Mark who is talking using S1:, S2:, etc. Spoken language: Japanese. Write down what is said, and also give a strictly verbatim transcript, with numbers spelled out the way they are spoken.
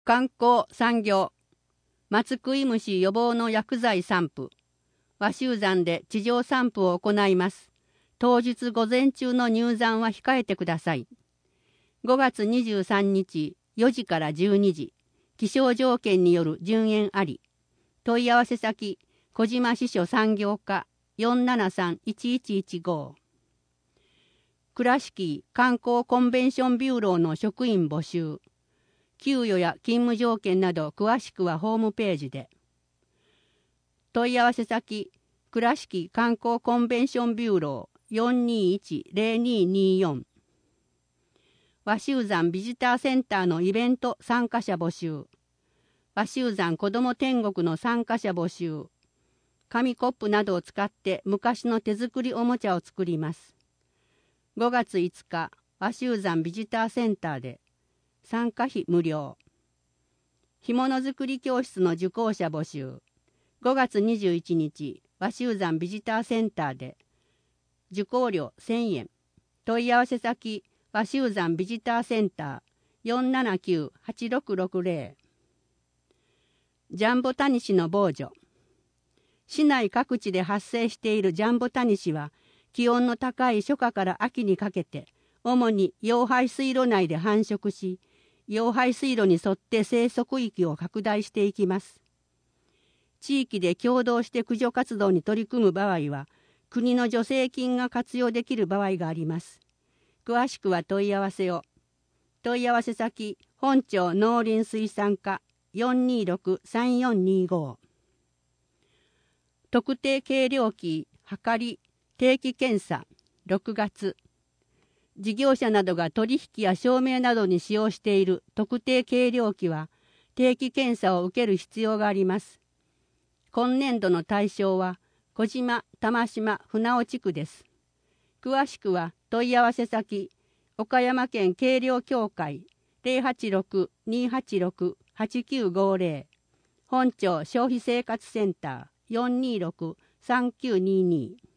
S1: 観光産業松食い虫予防の薬剤散布和集山で地上散布を行います。当日午前中の入山は控えてください。ごがつにじゅうさんにちよじからじゅうにじ、気象条件による順延あり。問い合わせ先小島支所産業課 よんななさんいちいちいちご。倉敷観光コンベンションビューローの職員募集。給与や勤務条件など詳しくはホームページで。問い合わせ先倉敷観光コンベンションビューロー よんにいちゼロにによん。和集山ビジターセンターのイベント参加者募集。和集山子ども天国の参加者募集。紙コップなどを使って昔の手作りおもちゃを作ります。ごがついつか和集山ビジターセンターで参加費無料。干物作り教室の受講者募集。ごがつにじゅういちにち和集山ビジターセンターで受講料せんえん。問い合わせ先和集山ビジターセンター よんななきゅうはちろくろくゼロ。ジャンボタニシの防除。市内各地で発生しているジャンボタニシは気温の高い初夏から秋にかけて主に溶排水路内で繁殖し、溶排水路に沿って生息域を拡大していきます。地域で共同して駆除活動に取り組む場合は、国の助成金が活用できる場合があります。詳しくは問い合わせを。問い合わせ先、本町農林水産課 よんにーろくさんよんにーご。特定計量器、はかり、定期検査、ろくがつ。事業者などが取引や証明などに使用している特定計量器は定期検査を受ける必要があります。今年度の対象は小島、玉島、船尾地区です。詳しくは問い合わせ先、岡山県計量協会 ゼロはちろく にーはちろく はちきゅうごゼロ、本町消費生活センター よんにーろく さんきゅうにーにー。